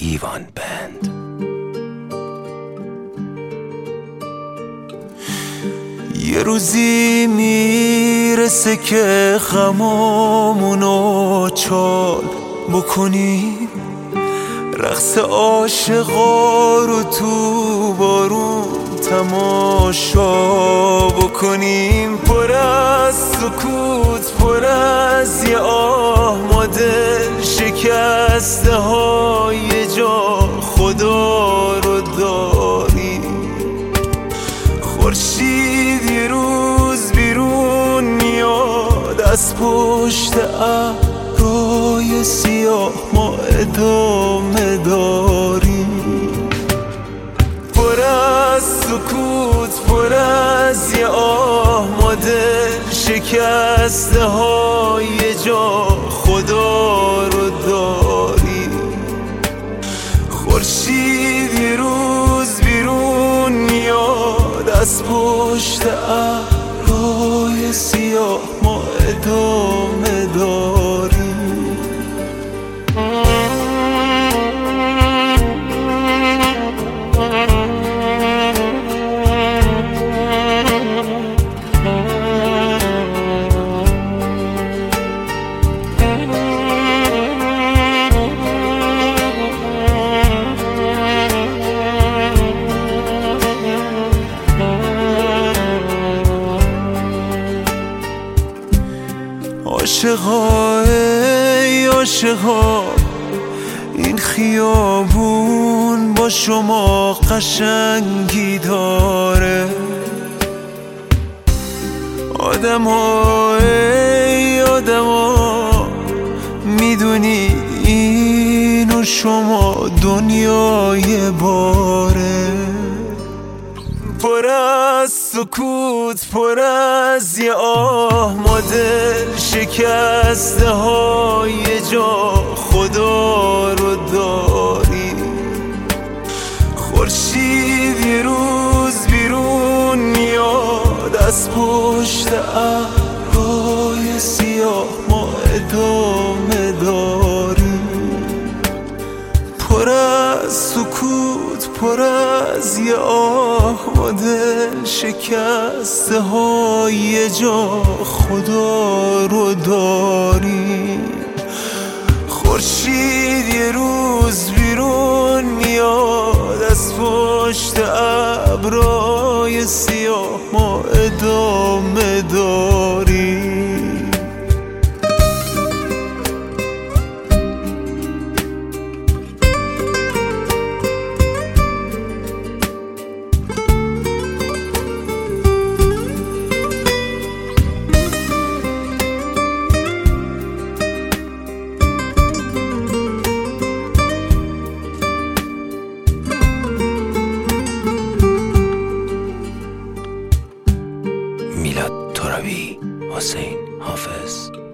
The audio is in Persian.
دیوان بند. یه روزی میرسه که غمامونو چال بکنیم، رقص عاشقا رو تو بارون تماشا بکنیم. پر از سکوت، پر از یه آه، ما دل شکسته های جا خدا رو داریم. خورشید یه روز بیرون میاد از پشت ابرهای سیاه، ما ادامه داریم. پر از سکوت، پر از یه آه، ما دل شکسته های جا خدا رو داریم. خورشید یه روز بیرون میاد از پشت ابرهای سیاه، ما ادامه داریم. عاشقا ای عاشقا، این خیابون با شما قشنگی داره. آدما ای آدما، میدونید این و شما دنیای باره. پر از سکوت، پر از یه آه، ما دل شکسته های جا خدا رو داریم. خورشید یه روز بیرون میاد از پشت ابرهای سیاه، ما ادامه داریم. پر از سکوت، پر از یه آه، ما دل شکسته های جا خدا رو داریم. خورشید یه روز بیرون میاد از پشت ابرهای سیاه، ما ادامه داریم. میلاد ترابی، حسین حافظ.